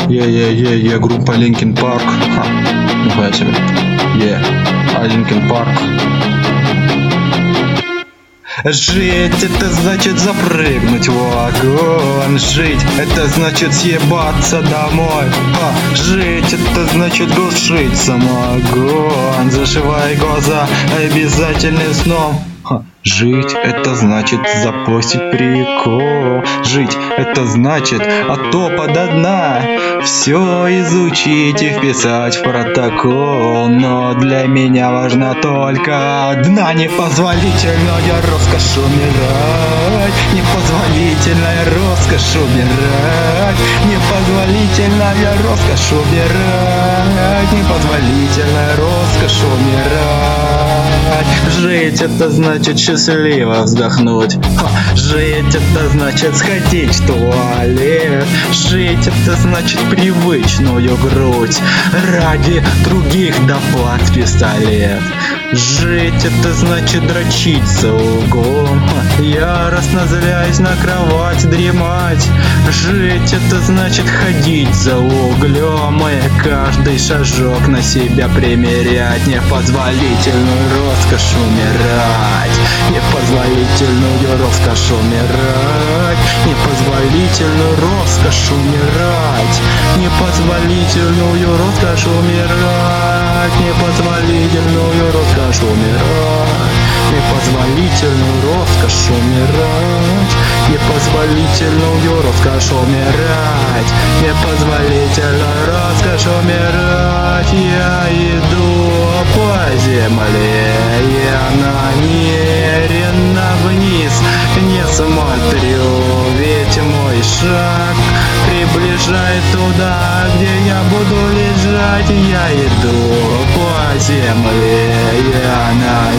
Группа Linkin Park. Нихуя себе. Linkin Park. Жить это значит запрыгнуть в вагон. Жить это значит съебаться домой. Жить это значит глушить самогон. Зашивай глаза обязательным сном. Жить это значит запостить прикол. Жить это значит от топа до дна все изучить и вписать в протокол. Но для меня важна только одна: непозволительная роскошь умирать. Непозволительная роскошь умирать. Непозволительная роскошь умирать. Непозволительная роскошь умирать. Жить это значит счастливо вздохнуть. Жить это значит сходить в туалет. Жить это значит привычную грудь ради других доплат пистолет. Жить это значит дрочить за углом, яростно злясь на кровать дремать. Жить это значит ходить за углем и каждый шажок на себя примерять. Непозволительную роскошь умирать. Непозволительную роскошь умирать. Непозволительную роскошь умирать. Непозволительную роскошь умирать. Непозволительную роскошь умирать. Непозволительную роскошь умирать. Непозволительную роскошь умирать. Непозволительную роскошь умирать. Я иду по земле, я намеренно вниз не смотрю, ведь мой шаг приближает туда, где я буду лежать. Я иду по земле, я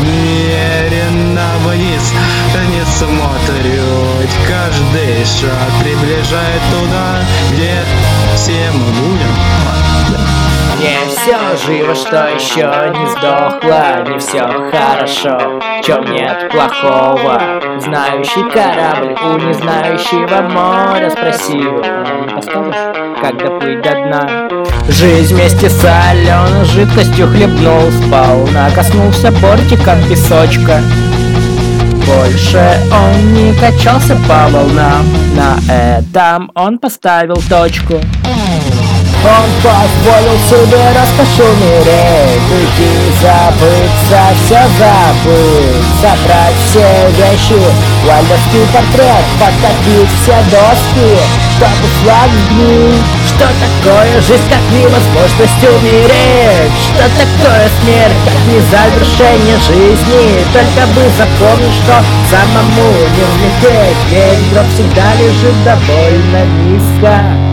намеренно вниз не смотрю, ведь каждый шаг приближает туда, где все мы будем. Не все живо, что еще не сдохло, не все хорошо, в чем нет плохого. Знающий корабль у незнающего моря спросил: не подскажешь, как доплыть до дна? Жизнь вместе с соленой жидкостью хлебнул сполна, коснулся бортика песочка. Больше он не качался по волнам, на этом он поставил точку. Он позволил себе роскошь умереть, уйти, забыться, все забыть, собрать все вещи, вальдовский портрет, потопить все доски, чтобы флаг дни. Что такое жизнь, как невозможность умереть? Что такое смерть, как не завершение жизни? Только бы запомнить, что самому не взлететь, ведь гроб всегда лежит довольно низко.